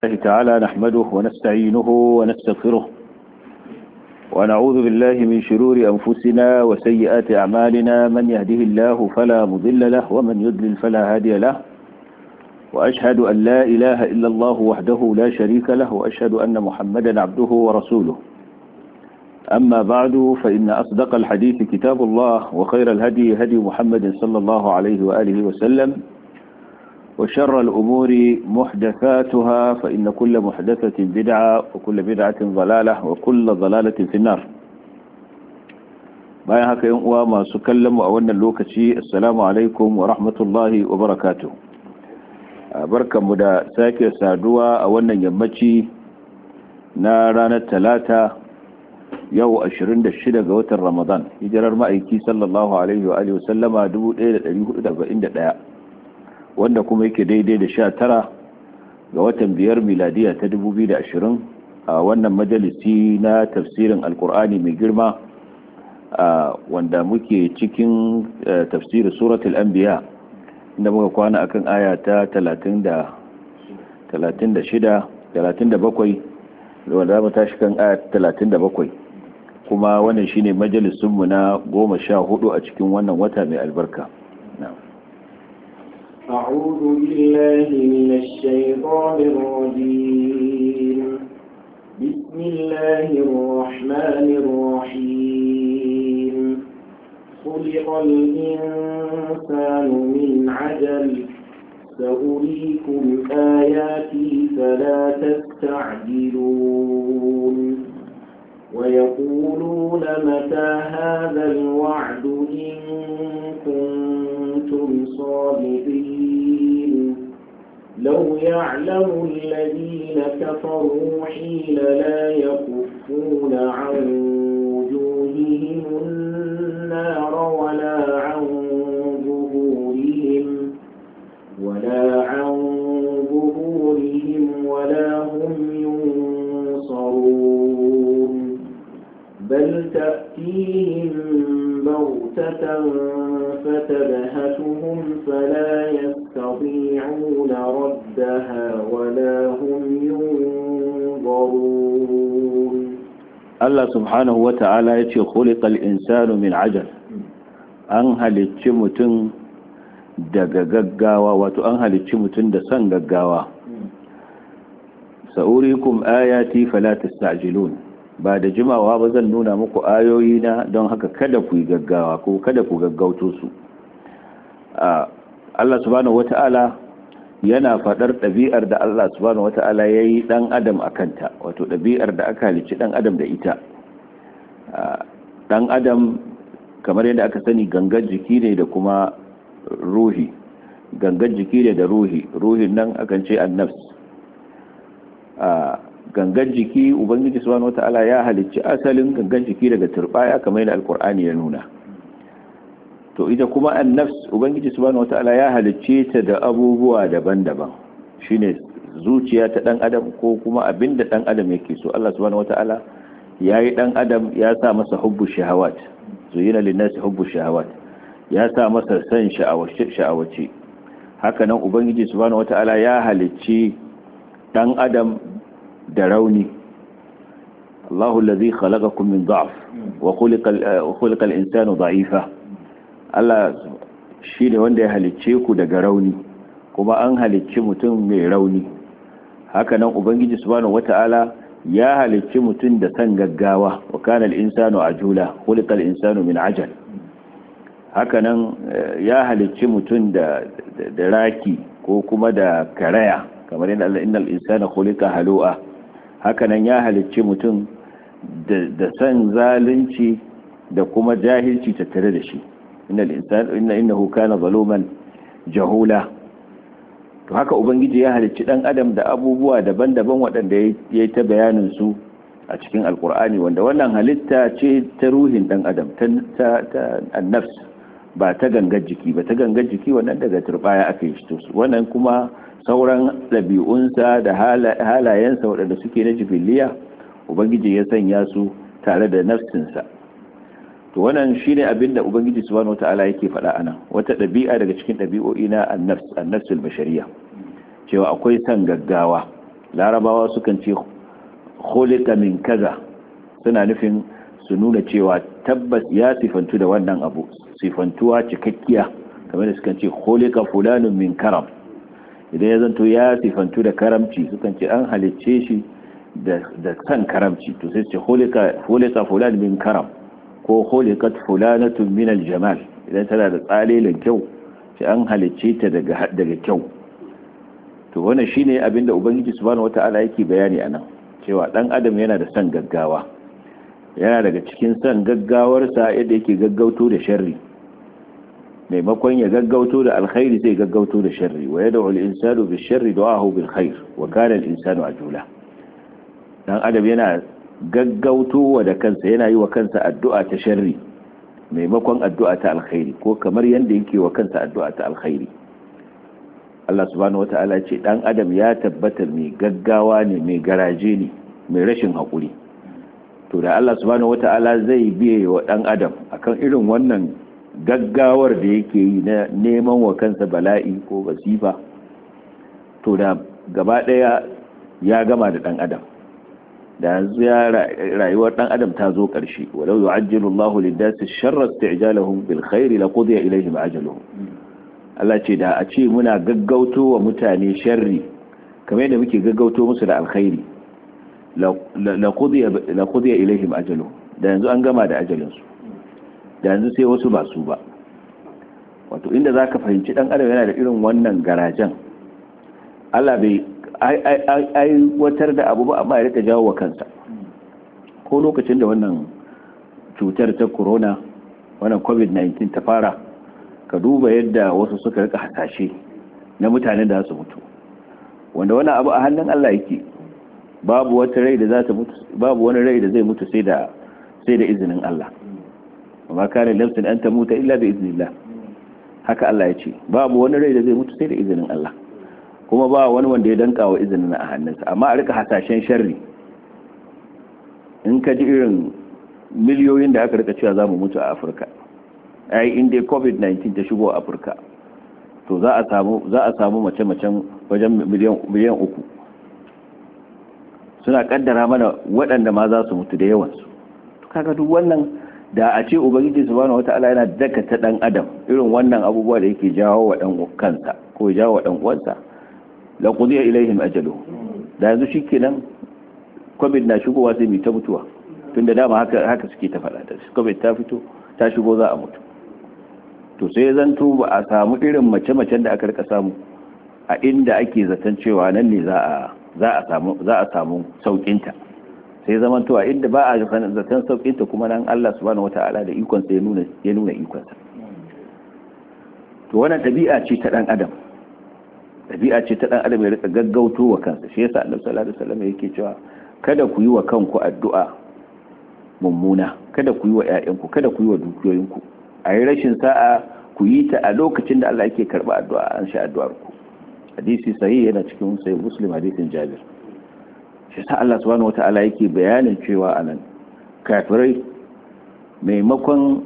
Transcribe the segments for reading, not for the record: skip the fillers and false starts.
الله تعالى نحمده ونستعينه ونستغفره ونعوذ بالله من شرور أنفسنا وسيئات أعمالنا. من يهده الله فلا مضل له ومن يضلل فلا هادي له، وأشهد أن لا إله إلا الله وحده لا شريك له، وأشهد أن محمدا عبده ورسوله. أما بعد، فإن أصدق الحديث كتاب الله، وخير الهدي هدي محمد صلى الله عليه وآله وسلم، وشر الأمور محدثاتها، فإن كل محدثة بدعة وكل بدعة ضلالة وكل ضلالة في النار. باين هكا ينقوى ما سكلم وأولنا اللوكتي. السلام عليكم ورحمة الله وبركاته. بركة مدى ساكي سادوا أولنا يمتي نارانا الثلاثة يو 26 ga watan Ramadan, hijirar ma'aiki sallallahu alaihi wa alihi wasallama 1441, wanda kuma yake daidai da 19 ga watan 5 miladiya ta 2020, a wannan majalisi na tafsirin alkur'ani mai girma, wanda muke cikin tafsirin suratul anbiya, inda muka kwana akan aya ta 37, wanda za mu tashi kan aya 37, kuma wannan shine majalisunmu na 14 a cikin wannan wata mai albarka. أعوذ بالله من الشيطان الرجيم. بسم الله الرحمن الرحيم. خلق الإنسان من عجل، سأريكم آياتي فلا تستعجلون. ويقولون متى هذا الوعد إن كنتم صادقين. لو يعلم الذين كفروا حين لا يكفون عن وجوههم النار ولا عن ظهورهم ولا هم ينصرون. بل تأتيهم بغتة فتبهتهم فلا يستطيعون ردها ولا هم ينظرون. الله سبحانه وتعالى يقول خلق الإنسان من عجل. an halicci mutum daga gaggawa, wato an halicci mutum da son gaggawa. sa'urikum ayati fala tasta'jilun. ba da jimawa ba zan nuna muku ayoyi na, don haka kada ku yi gaggawa ko kada ku gaggauto su. Allah subhanahu wata'ala yana fadar ɗabi'ar da Allah subhanahu wata'ala ya yi ɗan adam a kanta, wato ɗabi'ar da aka halicci ɗan adam da ita. ɗan adam kamar yadda aka sani gangan jiki ne da kuma ruhi. Gangan jiki ne da ruhi. Ruhin nan akan ce annafs. Gangan jiki ubangiji subhanahu wata'ala ya halicci asalin gangan jiki daga turbaya kamar yadda alkur'ani ya nuna. To ita kuma annafs ubangiji subhanahu wata'ala ya halicce ta da abubuwa daban-daban. Shine zuciya ta dan adam ko kuma abinda dan adam yake so. Allah subhanahu wata'ala yayi dan adam, ya sa masa hubbu shahawat. zuyina lin-nasi hubbu shahawat. Ya sa masa san sha'awace. Haka nan ubangiji subhanahu wata'ala ya halicci dan adam da rauni. Allahu allazi khalaqakum min dha'f wa khuliqa al-insanu dha'ifa. Allah shine wanda ya halicce ku daga rauni, kuma an halicci mutum mai rauni. Haka nan ubangiji subhanahu wata'ala ya halicci mutum da san gaggawa. Wa kana al-insanu ajula, khuliqa al-insanu min ajal. Haka nan ya halicci mutum da raki ko kuma da karaya, kamar yadda Allah innal insana khuliqa halu'a. Haka nan ya halicci mutum da san zalunci da kuma jahilci tattare da shi. innahu kana zaluman jahula. to haka ubangiji ya halicci dan adam da abubuwa daban-daban waɗanda yayi ta bayanin su a cikin alkur'ani, wanda wannan halitta ce ta ruhin dan adam, ta annafs, ba ta gangar jiki ba. Ta gangar jiki wannan daga turbaya aka yi shi. Wannan kuma sauran ɗabi'unsa da halayensa waɗanda suke na jibiliya, ubangiji ya sanya su tare da nafsinsa. to wannan shine abin da ubangiji subhanahu wataala yake faɗa anan, wata ɗabi'a daga cikin ɗabi'o'i na an-nafsul bashariyya, cewa akwai san gaggawa. larabawa sukan ce khuliqa min kaza, suna nufin su nuna cewa tabbas ya sifantu da wannan abu, sifantuwa cikakkiya, kamar da sukan ce khuliqa fulanun min karam. idan ya zanto ya sifantu da karamci, sukan ce an halicce shi da san karamci, to sai ce khuliqa fulan min karam ko khuliqat fulanatun min aljamal. idan tana da tsalelin kyau sai an halicce ta daga kyau. to wannan shine abinda ubangiji subhanahu wataala yake bayani anan, cewa dan adam yana da san gaggawa, yana daga cikin san gaggawarsa yadda yake gaggauto da sharri, maimakon ya gaggauto da alkhairi sai gaggauto da sharri. wa yad'u al-insanu bish-sharri du'ahu bil-khair wa kana al-insanu ajula. dan adam yana gaggautowa da kansa, yana yi wa kansa addu'a ta sharri maimakon addu'a ta alkhairi, ko kamar yanda yake wa kansa addu'a ta alkhairi. Allah subhanahu wata'ala ce dan adam ya tabbata mai gaggawa ne, mai garaje ne, mai rashin haƙuri. to da Allah subhanahu wata'ala zai biye wa dan adam akan irin wannan gaggawar da yake yi na neman wa kansa bala'i ko basifa, to da gaba daya ya gama da dan adam, da yanzu rayuwar dan adam ta zo ƙarshe. walau yu'ajjilu Allahu lid-dasi sharra isti'jalahum bil khairi laqudiya ilayhim ajaluhum. Allah ce da a ce muna gaggauto wa mutane sharri kamar yadda muke gaggauto musu da alkhairi, laqudiya ilayhim ajaluhum, da yanzu an gama da ajalinsu, da yanzu sai wasu ba su ba. wato inda zaka fahimci dan adam yana da irin wannan garajen, Allah bai aiwatar da abu ba amma ya rika jawo wa kansa. ko lokacin da wannan cutar ta corona, wannan covid-19 ta fara, ka duba yadda wasu suka rika hasashe na mutanen da su mutu, wanda wannan abu a hannun Allah yake. babu wata rai da za ta mutu, babu wani rai da zai mutu sai da izinin Allah. amma kana nafsin an tamuta illa bi iznillah, haka Allah ya ce babu wani rai da zai mutu sai da izinin Allah, kuma ba wani wanda ya danka wa izinin a hannunsa. amma a rika hasashen sharri, in ka ji irin miliyoyin da aka rika cewa za mu mutu a Afirka, ai inda covid-19 ta shigo a Afirka, to za a samu mace-macen wajen miliyan 3. suna kaddara mana waɗanda ma za su mutu da yawansu. to kaga duk wannan, da a ce ubangiji subhanahu wataala yana dakata dan adam irin wannan abubuwa da yake jawo wa dan kansa ko ya jawo wa dan uwansa, la qudiya ilaihim ajalu. da yanzu shikenan covid na shigowa sai mu ta mutuwa, tunda dama haka suke ta faɗa, da covid ta fito ta shigo za a mutu. to sai zanto ba a samu irin mace-macen da aka rika samu a inda ake zaton cewa nan ne za a samu saukinta. sai zaman to a inda ba a zaton saukinta kuma nan Allah subhanahu wataala da ikon sa ya nuna ikon sa. to wannan tabi'a ce ta dan adam, tabi'a ce ta dan adam ya rika gaggauto wa kansa. shi yasa Allah sallallahu alaihi wasallam yake cewa kada ku yi wa kanku addu'a mummuna, kada ku yi wa ƴaƴanku, kada ku yi wa dukiyoyinku. a yi rashin sa'a ku yi ta a lokacin da Allah yake karba addu'a, an sha addu'ar ku. hadisi sahih yana cikin sahih Muslim, hadisin Jabir. shi sa Allah subhanahu wata'ala yake bayanin cewa anan kafirai maimakon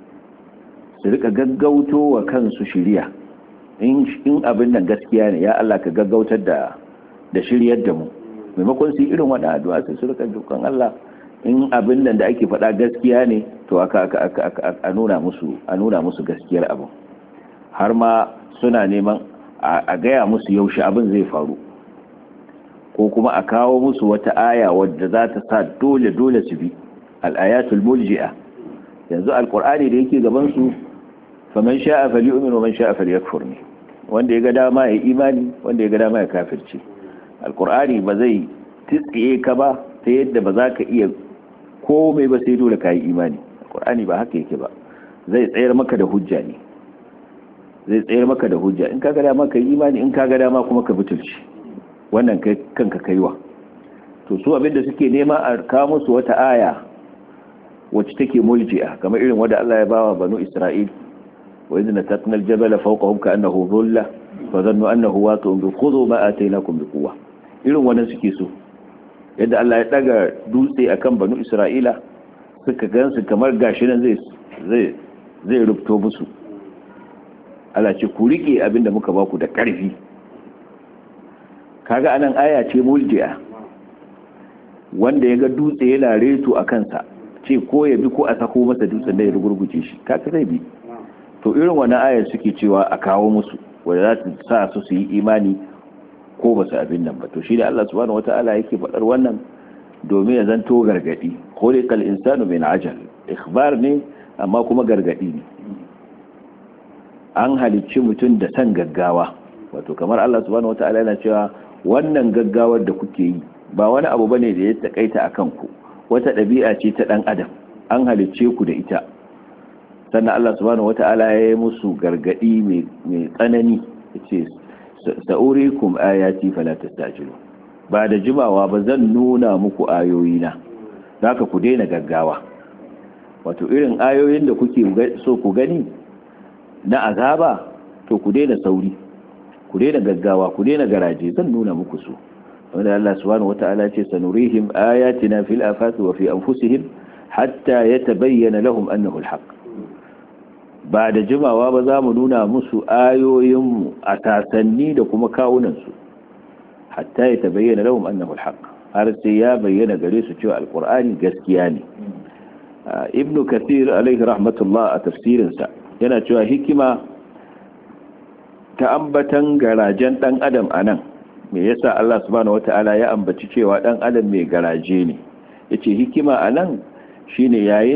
su rika gaggauto wa kansu shiriya, in abin nan gaskiya ne ya Allah ka gaggautar da shiryar da mu, maimakon su yi irin wannan addu'a sai su rika dukan Allah in abin nan da ake faɗa gaskiya ne, to aka nuna musu gaskiyar abin. har ma suna neman a gaya musu yaushe abin zai faru, ko kuma a kawo musu wata aya wadda za ta sa dole su bi, al-ayatul mulji'a. yanzu alqur'ani da yake gaban su, faman sha'a falyu'min wa man sha'a falyakfur ne, wanda ya ga dama ya imani, wanda ya ga dama ya kafirce. alqur'ani ba zai tsiye ka ba ta yadda ba za ka iya komai ba sai dole ka yi imani. alqur'ani ba haka yake ba, zai tsayar maka da hujja ne, zai tsayar maka da hujja. in ka ga dama ka yi imani, in ka ga dama kuma ka butulci, wannan kai kanka kaiwa. to su abinda suke nema a kawo musu wata aya wacce take mulji'a, kamar irin wanda Allah ya bawa banu Isra'il, wa idna tatna al-jabala fawqahum ka'annahu dhulla fa dhannu annahu waqi'un bi khudhu ma atainakum bi quwwa. irin wannan suke so, yadda Allah ya daga dutse akan banu Isra'ila suka gansu kamar gashi nan zai rubto musu. Allah ce ku rike abinda muka baku da ƙarfi. kaga anan aya ce mulji'a, wanda ya ga dutse yana reto a kansa ce ko ya bi ko a sako masa dutsen da ya rugurguje shi kaga zai bi. To irin wannan ayar suke cewa a kawo musu wanda za ta sa su yi imani ko ba su abin nan ba. to shi da Allah subhanahu wata'ala yake faɗar wannan domin ya zanto gargadi. khuliqal insanu min ajal, ikhbar ne amma kuma gargadi ne. an halicci mutum da san gaggawa, wato kamar Allah subhanahu wata'ala yana cewa wannan gaggawar da kuke yi ba wani abu bane da ya takaita akan ku, wata ɗabi'a ce ta dan adam, an halicce ku da ita. sannan Allah subhanahu wata'ala ya yi musu gargadi mai tsanani, yace sa'urikum ayati fala tastajilu, ba da jimawa ba zan nuna muku ayoyina, zaka ku daina gaggawa. wato irin ayoyin da kuke so ku gani na azaba to ku daina sauri, ku daina gaggawa, ku daina garaje, zan nuna muku su. wanda Allah subhanahu wata'ala ce sanurihim ayatina fil afaqi wa fi anfusihim hatta yatabayyana lahum annahu alhaq. ba da jimawa ba za mu nuna musu ayoyinmu a tasanni da kuma kawunansu hatta ya tabayyana lahum annahu alhaq, har sai ya bayyana gare su cewa alqur'ani gaskiya ne. ibn kathir alaihi rahmatullah a tafsirinsa yana cewa hikima ta ambatan garajen dan adam anan, me yasa Allah subhanahu wataala ya ambaci cewa dan adam mai garaje ne? yace hikima anan shine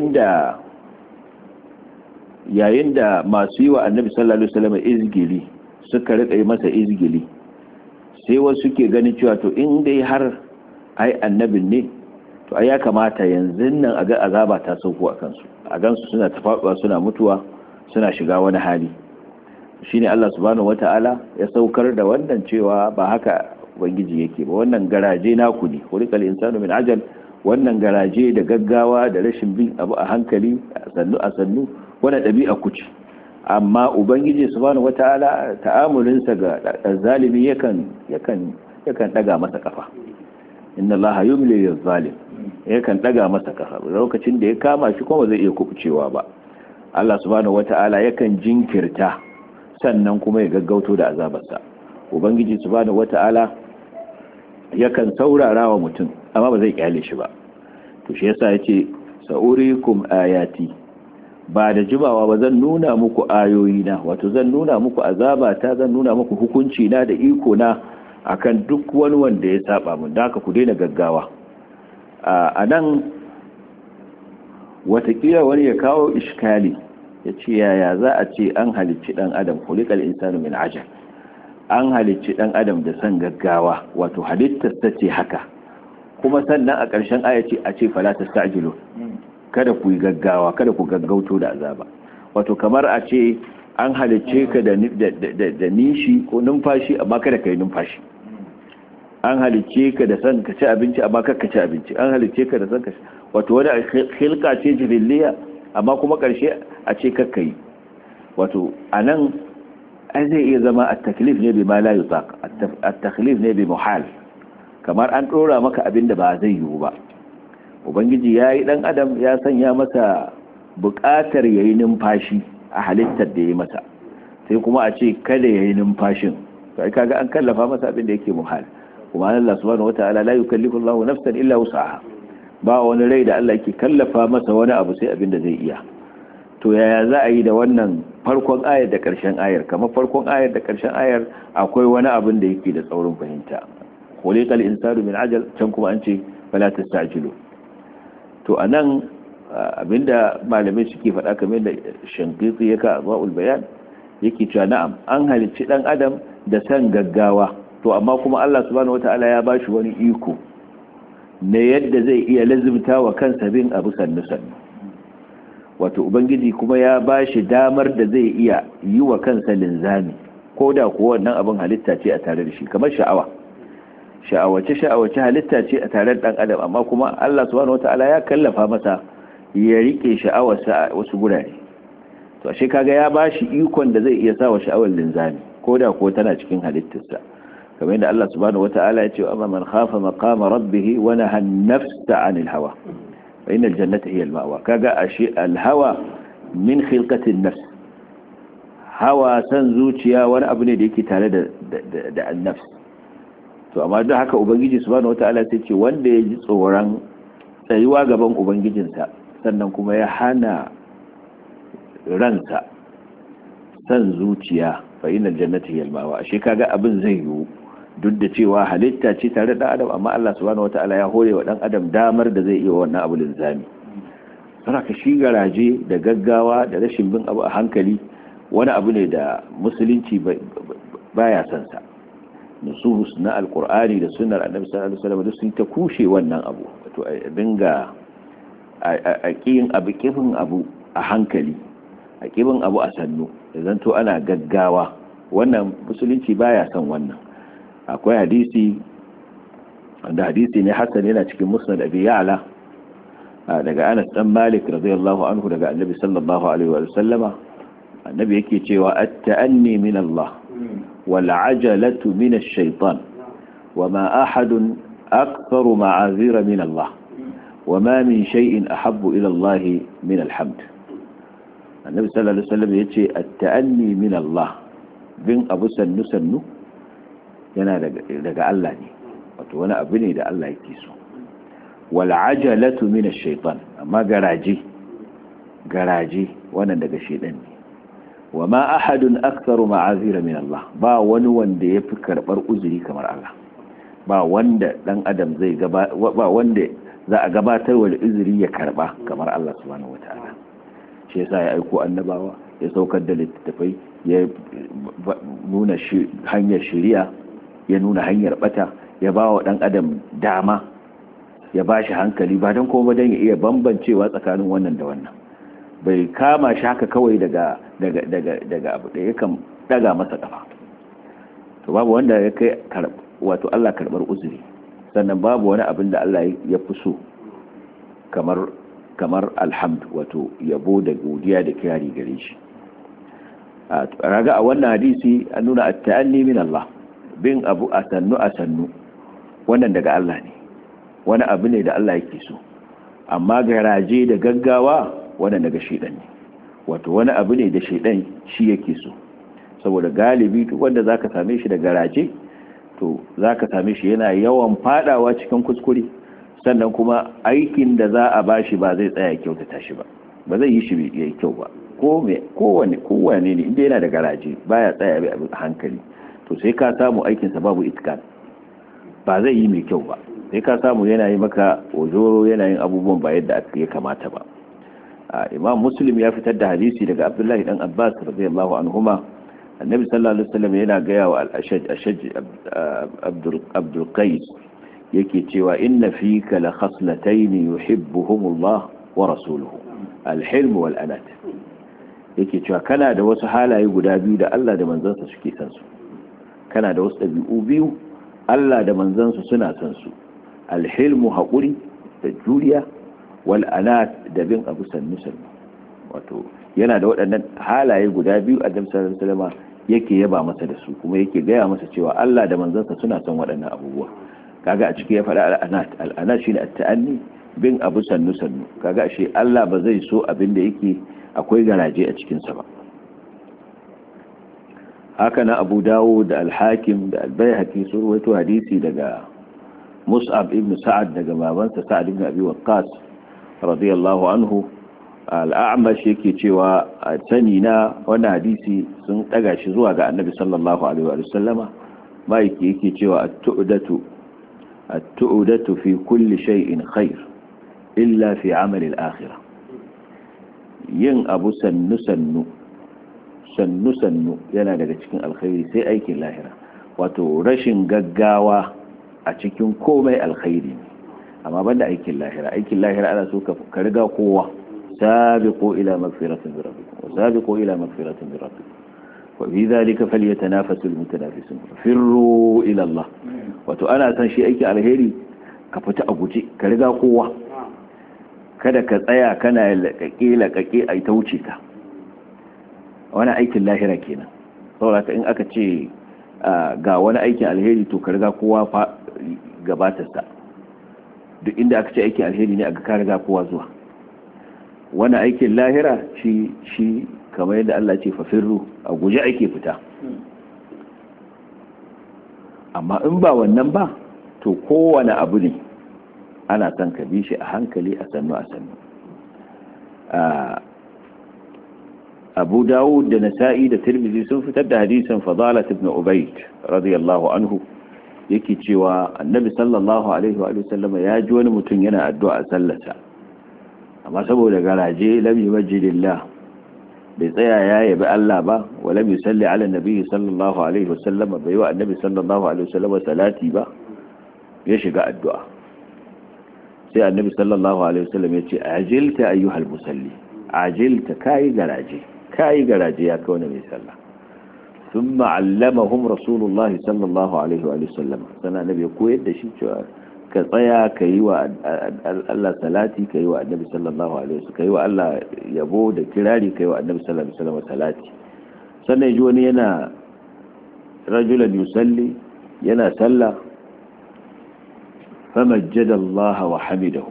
yayin da masu yi wa annabi sallallahu alaihi wasallam izgili suka rika masa izgili, sai wasu suke ganin cewa to in dai har ai annabin ne to ai ya kamata yanzu nan a ga azaba ta sauko a kansu, a gansu suna tafaɗuwa, suna mutuwa, suna shiga wani hali. shine Allah subhanahu wata'ala ya saukar da wannan cewa ba haka ubangiji yake ba, wannan garaje naku ne, khuliqal insanu min ajal, wannan garaje da gaggawa da rashin bin abu a hankali a sannu wannan ɗabi'a ku ce. amma ubangiji subhanahu wata'ala ta'amulinsa ga zalimi yakan daga masa kafa. inna allaha yumli lil-zalim, yakan daga masa kafa lokacin da ya kama shi kuma zai iya kubucewa ba. Allah subhanahu wata'ala yakan jinkirta sannan kuma ya gaggauto da azabarsa. ubangiji subhanahu wata'ala yakan saurara wa mutum amma ba zai kyale shi ba. to shi yasa yace sa'urikum ayati, ba da jimawa ba zan nuna muku ayoyina, wato zan nuna muku azabata, zan nuna muku hukunci na da iko na akan duk wani wanda ya saba mun, da haka ku daina gaggawa. a nan watakila wani ya kawo iskali ya ce yaya za a ce an halicci dan adam, khuliqal insanu min ajal, an halicci dan adam da san gaggawa, wato halittar ta ce haka, kuma sannan a ƙarshen aya ce a ce fala tastajilu, kada ku yi gaggawa, kada ku gaggauto da azaba. wato kamar a ce an halicce ka da nishi ko numfashi amma kada ka yi numfashi, an halicce ka da san ka ci abinci amma kada ka ci abinci, an halicce ka da san ka, wato wani khilqa ce jibiliya amma kuma karshe a ce kakka yi. wato anan ai zai iya zama at-taklif ne bi ma la yutaq, at-taklif ne bi muhal, kamar an dora maka abinda ba zai yiwu ba. ubangiji yayi dan adam ya sanya masa buƙatar yayi numfashi a halittar da yayi masa, sai kuma a ce kada yayi numfashin, kai kaga an kallafa masa abin da yake muhal. kuma Allah subhanahu wataala la yukallifu Allahu nafsan illa wus'aha, ba wani rai da Allah yake kallafa masa wani abu sai abin da zai iya. to yaya za a yi da wannan farkon ayar da ƙarshen ayar? kamar farkon ayar da ƙarshen ayar akwai wani abin da yake da tsaurin fahimta, khuliqal insanu min ajal, can kuma an ce fala tastajilu. to anan abinda malamai suke faɗa kamar da Shankiti ya ka Azwaul Bayan yake cewa na'am an halicci dan adam da san gaggawa, to amma kuma Allah subhanahu wataala ya bashi wani iko ne yadda zai iya lazimta wa kansa bin abu sannu. wato ubangiji kuma ya bashi damar da zai iya yi wa kansa linzami, ko da kuwa wannan abin halitta ce a tare da shi, kamar sha'awace halitta ce a tare da dan adam, amma kuma Allah subhanahu wataala ya kallafa masa ya rike sha'awarsa a wasu gurare. to ashe kaga ya bashi ikon da zai iya sa wa sha'awar linzami, ko da kuwa tana cikin halittarsa, kamar yadda Allah subhanahu wataala ya ce amma man khafa maqama rabbih wa naha an-nafsa 'anil hawa fa innal jannata hiya al-ma'wa. kaga ashe al-hawa min khilqati an-nafs, hawa san zuciya wani abu ne da yake tare da an-nafs. to amma duk haka ubangiji subhanahu wataala sai ce wanda ya ji tsoron tsayuwa gaban ubangijinsa sannan kuma ya hana ransa san zuciya fa inal jannati hiya al-ma'wa. Ashe kaga abin zai yiwu duk da cewa halitta ce tare da adam, amma Allah subhanahu wataala ya hore wa dan adam damar da zai iya wannan abu linzami. Saboda shi garaje da gaggawa da rashin bin abu a hankali wani abu ne da musulunci baya son sa. Nusus na alqur'ani da sunnar annabi sallallahu alaihi wasallam duk sun ta kushe wannan abu, wato a dinga a kiyin abu kifin abu a hankali, a kibin abu a sannu, idan to ana gaggawa. Wannan musulunci baya son wannan. Akwai hadisi wanda hadisi ne hasan, yana cikin musnad abi ya'la daga Anas dan Malik radiyallahu anhu daga annabi sallallahu alaihi wa sallama. Annabi yake cewa at-ta'anni min Allah wal 'ajalatu min ash-shaytan wa ma ahadun aktharu ma'azira min Allah wa ma min shay'in ahabbu ila Allah min al-hamd. Annabi sallallahu alaihi wasallam yace at-ta'anni min Allah, bin abu sannu sannu yana daga Allah ne, wato wani abu ne da Allah yake so. Wal ajalatu min ash-shaytan, amma garaje wannan daga shedan ne. Wa ma ahadun aktharu ma'azira min Allah, ba wani wanda yafi karbar uzuri kamar Allah. Ba wanda dan adam zai ba wanda za a gabatar wa uzuri ya karba kamar Allah subhanahu wataala. Shi yasa ya aiko annabawa, ya saukar da littattafai, ya nuna hanyar shari'a, ya nuna hanyar bata, ya ba wa dan adam dama, ya ba shi hankali, ba don kuma don ya iya bambancewa tsakanin wannan da wannan. Bai kama shi haka kawai daga abu da yakan daga masa kafa. To babu wanda ya kai wato Allah karbar uzuri, sannan babu wani abin da Allah ya fi so kamar alhamd, wato yabo da godiya da kirari gare shi. Raga a wannan hadisi an nuna at-ta'anni min Allah, bin abu a sannu wannan daga Allah ne, wani abu ne da Allah yake so. Amma garaje da gaggawa wannan daga shedan ne, wato wani abu ne da shedan shi yake so. Saboda galibi duk wanda zaka same shi da garaje, to zaka same shi yana yawan fadawa cikin kuskure, sannan kuma aikin da za a bashi ba zai tsaya kyautata shi ba zai yi shi yayi kyau ba. kowane ne inda yana da garaje baya tsaya bai abin hankali, to sai ka samu aikinsa babu itkan, ba zai yi mai kyau ba. sai ka samu yana yi maka ojoro, yana yin abubuwan ba yadda ya kamata ba. Imam Muslim ya fitar da hadisi daga Abdullahi dan Abbas radiyallahu anhuma, annabi sallallahu alaihi wasallam yana gaya wa al-ashaj Abdul Qais, yake cewa inna fika la khaslatayn yuhibbuhumullah wa rasuluhu, al-hilm wal anat. Yake cewa kana da wasu halaye guda biyu da Allah da manzansa suke san su, kana da wasu ɗabi'u biyu Allah da manzansa suna san su, al-hilmu haƙuri da juriya, wal anat da bin abu sannu sannu. Wato yana da waɗannan halaye guda biyu a Annabi sallallahu alaihi wasallam yake yaba masa da su, kuma yake gaya masa cewa Allah da manzansa suna son waɗannan abubuwa. Kaga a ciki ya faɗa al-anat shine at-ta'anni, bin abu sannu sannu. Kaga ashe Allah ba zai so abin da yake akwai garaje a cikinsa ba. Haka na Abu Dawud da Al-Hakim da Al-Baihaqi sun rawaito hadisi daga Mus'ab ibn Sa'ad daga babansa Sa'ad ibn Abi Waqqas radiyallahu anhu. Al-A'mash yake cewa a sani na wannan hadisi sun daga shi zuwa ga Annabi sallallahu alaihi wa sallama, mai yake cewa at-tu'datu fi kulli shay'in khair illa fi 'amal al-akhirah. Yin abu sannu yana daga cikin alkhairi sai aikin lahira. Wato rashin gaggawa a cikin komai alkhairi ne, amma banda aikin lahira. Aikin lahira ana so ka riga kowa. sabiqu ila magfiratin min rabbikum wa sabiqu ila magfiratin min rabbikum wa fi dhalika falyatanafasul mutanafisun firru ila Allah. Wato ana san shi aikin alheri ka fita a guje, ka riga kowa, kada ka tsaya kana laƙaƙe a ta wuce ka. Wani aikin lahira kenan. Saboda in aka ce ga wani aikin alheri, to ka riga kowa gabatarsa. Duk inda aka ce aikin alheri ne, aka ka riga kowa zuwa. Wani aikin lahira shi kamar yadda Allah ce fafirru, a guje ake fita. amma in ba wannan ba to kowane abu ne ana son ka bi shi a hankali a sannu. Abu Dawud da Nasa'i da Tirmidhi sun fitar da hadisin Fadalah ibn Ubayd radiyallahu anhu yake cewa Annabi sallallahu alaihi wa sallam ya ji wani mutum yana addu'a a sallarsa, amma saboda garaje lam yumajjidillah, bai tsaya ya yabi Allah ba, wa lam yusalli ala Nabi sallallahu alaihi wa sallam, bai wa Annabi sallallahu alaihi wa sallam salati ba, ya shiga addu'a. Sai Annabi sallallahu alaihi wa sallam ya ce ajilta ayyuhal musalli, ajilta kai garaje ya kawo mai sallah. ثم علمهم رسول الله صلى الله عليه وآله وسلم سنة نبي كويت دشي كطيا كيوا الله صلاتي كيوا النبي صلى الله عليه وسلم كيوا الله يبو da kirari kaiwa annabi sallallahu alaihi wasallam salati. Sannan ji wani yana rajulan yusalli yana sallah famajjada Allah wa hamidahu,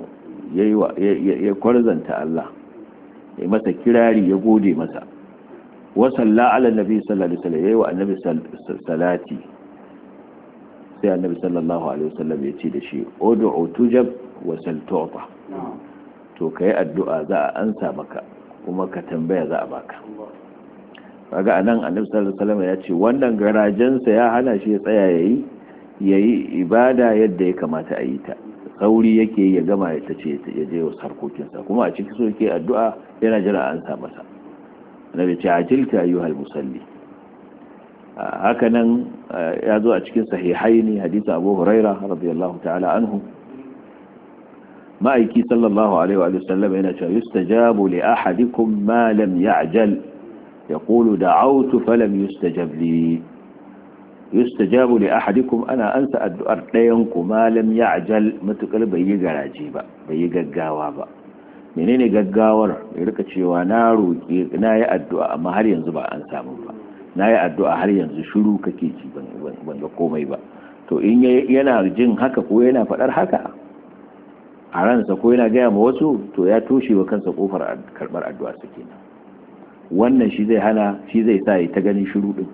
ya kwarzanta Allah, ya masa kirari, ya gode masa. wasalla ala nabi sallallahu alaihi wasallam yayi wa annabi salati, sai annabi sallallahu alaihi wasallam ya ce da shi ud'u tujab wa sal tu'ta, to kai addu'a za a ansa maka kuma ka tambaya za a baka. kaga anan annabi sallallahu alaihi wasallam ya ce wannan garajensa ya hana shi ya tsaya yayi ibada yadda ya kamata a yi ta, sauri yake ya gama ya tace ya je wa sarkokinsa, kuma a cikin so yake addu'a yana jira an sa masa. Nabi ce ajilta ayyuhal musalli. Hakanan ya zo a cikin sahihaini hadisi Abu Huraira radiyallahu ta'ala anhu, ma'aiki sallallahu alaihi wa sallam yana cewa yustajabu li ahadikum ma lam ya'jal, yaqulu da'awtu falam yustajab li. Yustajabu li ahadikum, ana ansa addu'ar ɗayanku ma lam ya'jal, matukar bai yi garaje ba, bai yi gaggawa ba. menene gaggawar? ya rika cewa na roƙe, na yi addu'a amma har yanzu ba an samu ba, na yi addu'a har yanzu shiru kake ci ban ga komai ba. To in yana jin haka ko yana faɗar haka a ransa ko yana gaya ma wasu, to ya toshe wa kansa kofar karɓar addu'a su kenan. Wannan shi zai hana, shi zai sa ta ganin shiru din.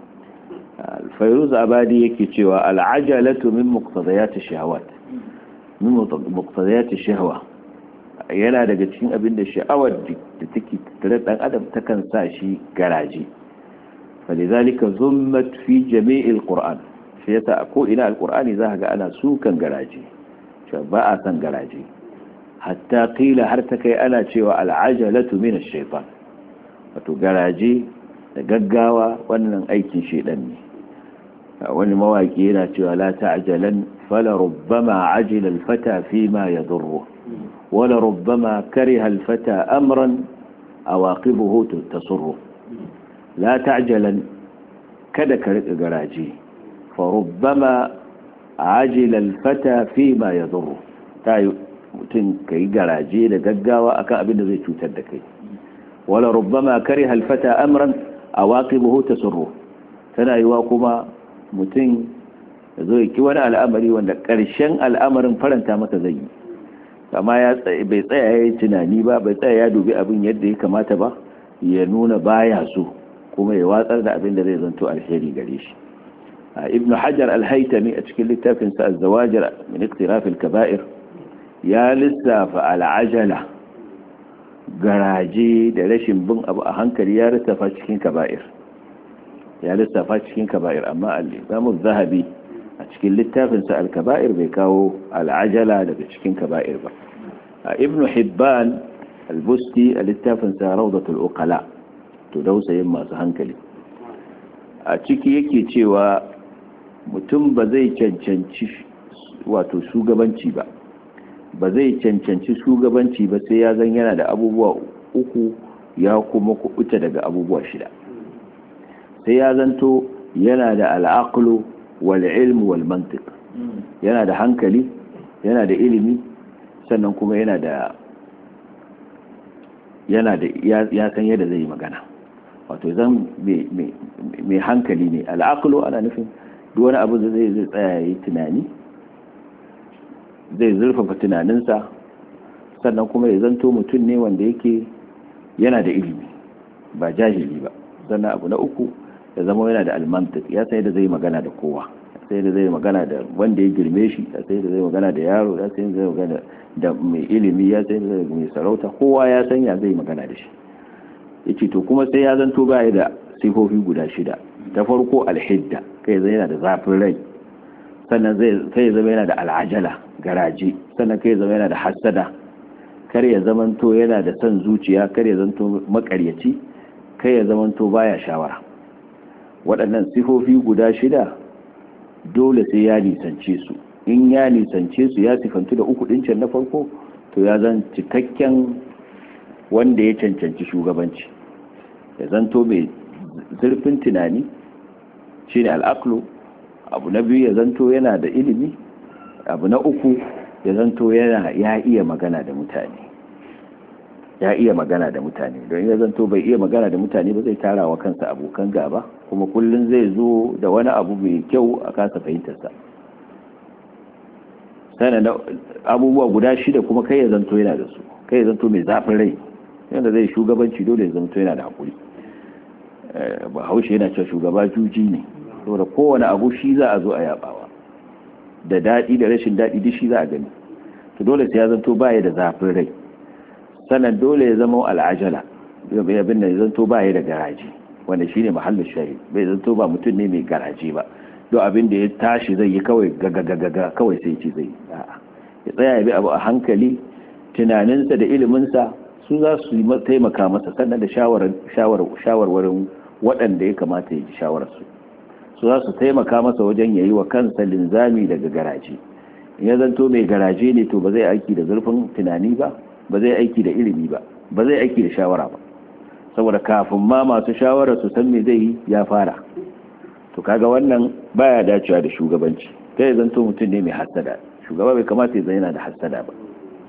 Fairuz Abadi yake cewa al'ajalatu min muqtadayati shahawat, min muqtadayati shahwa, yana daga cikin abin da sha'awar da take tattare dan adam takan sa shi garaje. falizalika zummat fi jami'il qur'an, shi yasa ko ina alqur'ani za ga ana sukan garaje, cewa ba a san garaje. hatta qila, har ta kai ana cewa al'ajalatu min ash-shaytan, wato garaje da gaggawa wannan aikin shedan ne. wani mawaki yana cewa la ta'jalan fala rubbama ajila al-fata fi ma yadurru wala rubbama kariha al-fata amran awaqibuhu tasurru. la ta'jalan, kada ka rika garaje, fa rubbama ajila al-fata fi ma yadurru, tayi mutun kai garaje da gaggawa akan abin da zai cutar da kai. wala rubbama kariha al-fata amran awaqibuhu tasurru, tana yiwa kuma mutum ya zo ya ki wani al'amari wanda ƙarshen al'amarin faranta masa zai yi, amma bai tsaya ya yi tunani ba, bai tsaya ya dubi abin yadda ya kamata ba, ya nuna baya so kuma ya watsar da abin da zai zanto alheri gare shi. Ibn Hajar al-Haytami a cikin littafinsa az-Zawajir min iqtiraf al-kaba'ir ya lissafa al-ajala, garaje da rashin bin abu a hankali, ya lissafa cikin kaba'ir, amma al-Imam az-Zahabi a cikin littafinsa al-kaba'ir bai kawo al-ajala daga cikin kaba'ir ba. Ibn Hibban al-Busti a littafinsa Rawdatul Uqala, to dausayin masu hankali, a ciki yake cewa mutum ba zai cancanci wato shugabanci ba, sai ya zan yana da abubuwa uku, ya kuma kubuta daga abubuwa shida. sai ya zanto yana da al'aqlu wal ilm wal mantiq, yana da hankali, yana da ilimi, sannan kuma yana da ya san yadda zai yi magana. wato zan mai hankali ne. al'aqlu ana nufin duk wani abu da zai tsaya yi tunani, zai zurfafa tunaninsa, sannan kuma ya zanto mutum ne wanda yake yana da ilimi ba jahili ba. sannan abu na uku ya zama yana da almantik, ya sai da zai magana da kowa, sai da zai magana da wanda ya girme shi, ya sai da zai magana da yaro, ya sai da zai magana da mai ilimi, ya sai da zai mai sarauta, kowa ya san ya zai magana da shi. yace to kuma sai ya zanto baya da sifofi guda shida. Ta farko alhidda, kai zai yana da zafin rai, sannan kai zama yana da al'ajala, garaje, sannan kai zama yana da hasada, kar ya zamanto yana da son zuciya, kar ya zanto makaryaci, kai ya zamanto baya shawara. Waɗannan sifofi guda shida dole sai ya nisance su. In ya nisance su, ya sifantu da uku ɗin na farko, to ya zan cikakken wanda ya cancanci shugabanci. Ya zanto mai zurfin tunani, shine al'aqlu. Abu na biyu, ya zanto yana da ilimi. Abu na uku, ya zanto ya iya magana da mutane. Ya iya magana da mutane, don ya zanto bai iya magana da mutane ba, zai tara wa kansa abokan gaba, kuma kullum zai zo da wani abu mai kyau a kasa fahimtarsa. Sannan abubuwa guda shida kuma kai ya zanto yana da su, kai ya zanto mai zafin rai. Yadda zai shugabanci dole ya zanto yana da haƙuri. Bahaushe yana cewa shugaba juji ne, saboda kowane abu shi za a zo a yabawa, da daɗi da rashin daɗi duk shi za a gani. To dole sai ya zanto baya da zafin rai. Sannan dole ya zama al'ajala, abin da ya zanto baya da garaji, wanda shine mahallin shahid. Bai zanto ba mutum ne mai garaji ba, don abin da ya tashi zai yi kawai gagagaga kawai sai ce zai. A'a, ya tsaya ya bi abu a hankali, tunaninsa da iliminsa su za su taimaka masa, sannan da shawarwarin waɗanda ya kamata ya ji shawararsu su za su taimaka masa wajen ya yi wa kansa linzami daga garaje. In ya zanto mai garaje ne, to ba zai aiki da zurfin tunani ba, ba zai aiki da ilimi ba, ba zai aiki da shawara ba, saboda kafin ma masu shawara su san me zai yi ya fara. To kaga wannan baya dacewa da shugabanci. Kai zanto mutum ne mai hasada, shugaba bai kamata ya zama yana da hasada ba,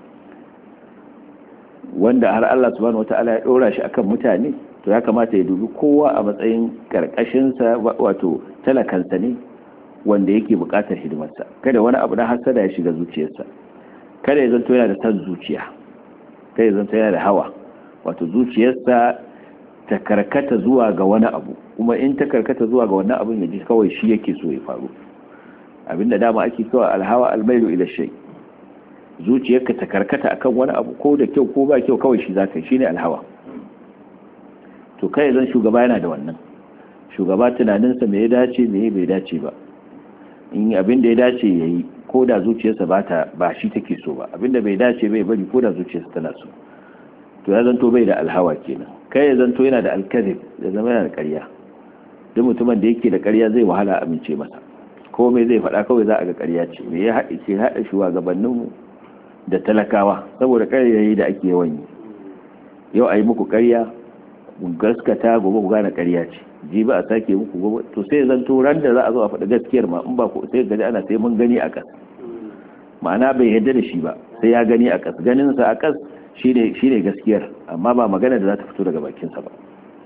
wanda har Allah subhanahu wataala ya dora shi akan mutane, to ya kamata ya dubi kowa a matsayin karkashinsa, wato talakansa ne wanda yake bukatar hidimarsa. Kada wani abu na hasada ya shiga zuciyarsa, kada ya zanto yana da san zuciya, kada ya zanto yana da hawa, wato zuciyarsa ta karkata zuwa ga wani abu, kuma in ta karkata zuwa ga wannan abin ya ji kawai shi yake so ya faru. Abinda dama ake kawai alhawa almailu ila shay, zuciyarka ta karkata akan wani abu, ko da kyau ko ba kyau, kawai shi zaka yi, shine alhawa. To kai zan shugaba yana da wannan. Shugaba tunaninsa me ya dace, me bai dace ba. In abin da ya dace yayi, ko da zuciyarsa ba shi take so ba. Abin da bai dace bai bari, ko da zuciyarsa tana so. To ya zanto bai da alhawa kenan. Kai ya zanto yana da alkazib, da zama yana da ƙarya. Duk mutumin da yake da ƙarya zai wahala amince masa. Komai zai faɗa kawai za a ga ƙarya ce. Me ya haɗa shugabanninmu da talakawa, saboda ƙaryayi da ake yawan yi. Yau a yi muku ƙarya, gaskata, gobe ku gane ƙarya ce, ji ba a sake muku gobe. To sai zanto ran da za a zo a faɗi gaskiyar ma, in ba ku sai gani ana sai mun gani a ƙas, ma'ana bai yadda da shi ba, sai ya gani a ƙas. Ganinsa a ƙas shine gaskiyar, amma ba magana da za ta fito daga bakinsa ba.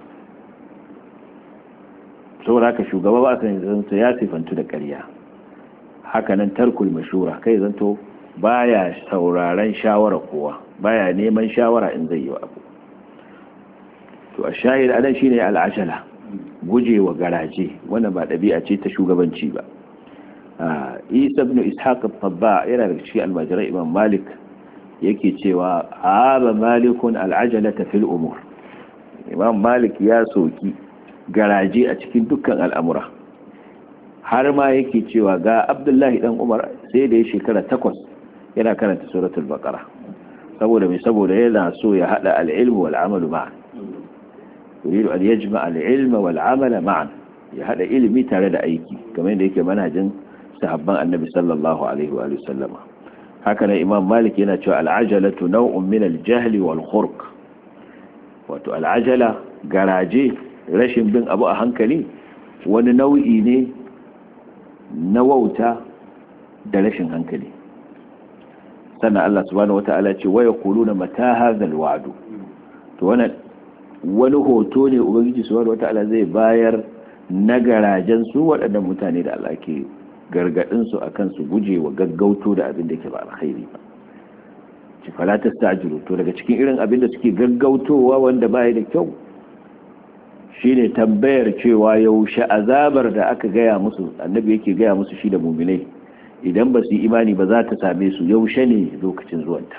saboda haka shugaba ba san zanto ya sifantu da ƙarya. Haka nan tarkul mashura, kai zanto baya sauraron shawara kowa, baya neman shawara in zai yi abu. To a shahid anan shine al'ajala, gujewa garaje. Wannan ba ɗabi'a ce ta shugabanci ba. Isa ibn Ishaq al-Tabba yana da cikin almajirai Imam Malik, yake cewa aba malikun al'ajalata fil umur. Imam Malik ya soki garaje a cikin dukkan al'amura, har ma yake cewa ga Abdullahi dan Umar sai da ya shekara 8 yana karanta suratul Baqara, saboda yana so ya hada al-ilm wal amal ma'an. Yuridu an yajma al-ilm wal amal ma'an, ya hada ilimi tare da aiki, kamar yadda yake manhajin sahabban Annabi sallallahu alaihi wa sallama. Haka nan Imam Malik yana cewa al-ajalatu naw'un min al-jahl wal khurq. Wato al-ajala, garaje, rashin bin abu a hankali, wani nau'i ne na wauta da rashin hankali. Sannan Allah subhanahu wata'ala ce wa yaquluna mata hadha alwa'd. To wannan wani hoto ne ubangiji subhanahu wata'ala zai bayar na garajen su waɗannan mutane da Allah ke gargadin su akan su guje wa gaggauto da abin da ke ba alkhairi ba. Ci fala tastajilu. To daga cikin irin abin da suke gaggautowa wanda baya da kyau, shine tambayar cewa yaushe azabar da aka gaya musu annabi yake gaya musu shi da mu'minai idan ba su yi imani ba za ta same su yaushe ne lokacin zuwanta.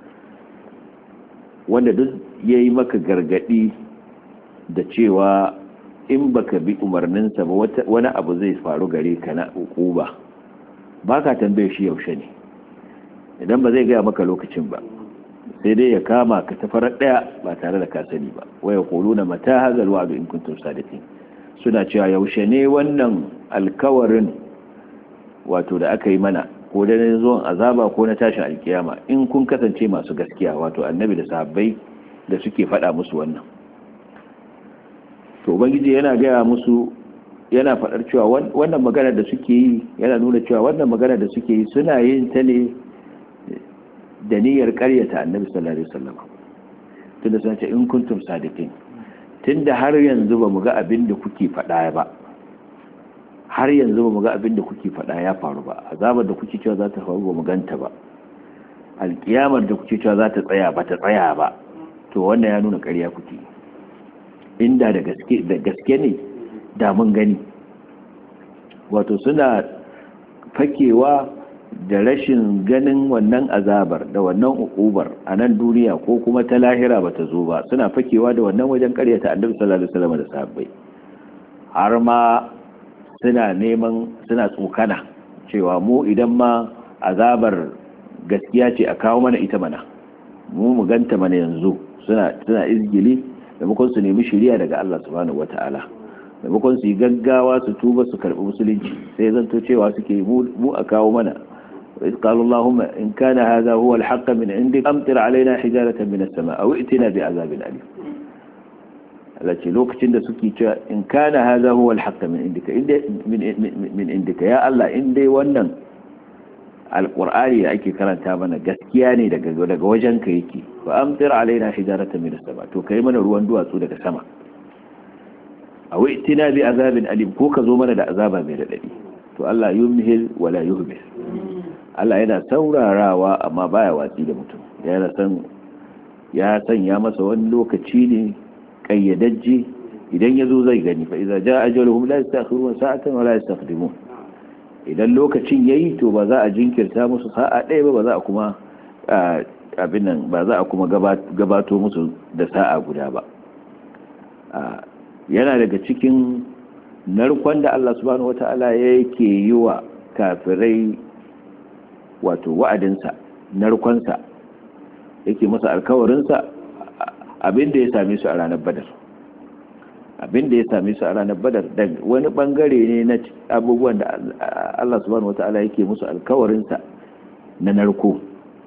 wanda duk yayi maka gargadi da cewa in baka bi umarninsa ba wani abu zai faru gare ka na ukuba baka tambaye shi yaushe ne, idan ba zai gaya maka lokacin ba sai dai ya kama ka ta farar daya ba tare da ka sani ba. waya quluna mata hadha alwa'd in kuntum sadiqin, suna cewa yaushe ne wannan alkawarin wato da aka yi mana, ko da ne zuwan azaba ko na tashin alkiyama, in kun kasance masu gaskiya. wato annabi da sahabbai da suke faɗa musu wannan. to ubangiji yana gaya musu, yana faɗar cewa wannan magana da suke yi, yana nuna cewa wannan magana da suke yi suna yin ta ne da niyyar ƙaryata annabi sallallahu alaihi wasallam. tunda sun ce in kuntum sadiqin, tunda har yanzu ba mu ga abin da kuke faɗa ba, har yanzu ba mu ga abin da kuke faɗa ya faru ba, azabar da kuke cewa za ta faru ba mu ganta ba, alkiyamar da kuke cewa za ta tsaya ba ta tsaya ba, to wannan ya nuna ƙarya kuke. inda da gaske ne da mun gani. wato suna fakewa da rashin ganin wannan azabar da wannan ukubar a nan duniya ko kuma ta lahira ba ta zo ba, suna fakewa da wannan wajen ƙaryata annabi sallallahu alaihi wasallam da sahabbai. har ma suna tsokana cewa mu idan ma azabar gaskiya ce a kawo mana ita mana, mu ganta mana yanzu. suna izgili da mukon su nemi shiriya daga Allah subhanahu wata'ala, da mukon su yi gaggawa su tuba su karbi musulunci, sai zanto cewa suke mu a kawo mana. قال اللهم إن كان هذا هو الحق من عندك أمطر علينا حجارة من السماء أو ائتنا بعذاب أليم. التي لوكتين da suke cewa in kana hadha huwa alhaq min indika ya Allah, in dai wannan alqur'ani da ake karanta mana gaskiya ne daga wajenka yake, fa amtir alaina hijaratan min as-sama, to kai mana ruwan duwatsu daga sama. aw itina bi azabin alim, ko ka zo mana da azaba mai radadi. to Allah yumhil wala yuhmil, Allah yana saurarawa amma baya watsi da mutum. ya sanya masa wani lokaci ne kayyadajje, idan ya zo zai gani. fa idza jaa ajaluhum la yastakhiruna sa'atan wa la yastaqdimun, idan lokacin yayi to ba za a jinkirta musu sa'a ɗaya ba, ba za a kuma ba za a kuma gabato musu da sa'a guda ba. yana daga cikin narkon da Allah subhanahu wata'ala yake yi wa kafirai, wato wa'adinsa, narkonsa yake masa alkawarinsa, abinda ya same su a ranar badar. abinda ya same su a ranar badar da wani bangare ne na abubuwan da Allah subhanahu wata'ala yake musu alkawarinsa na narko,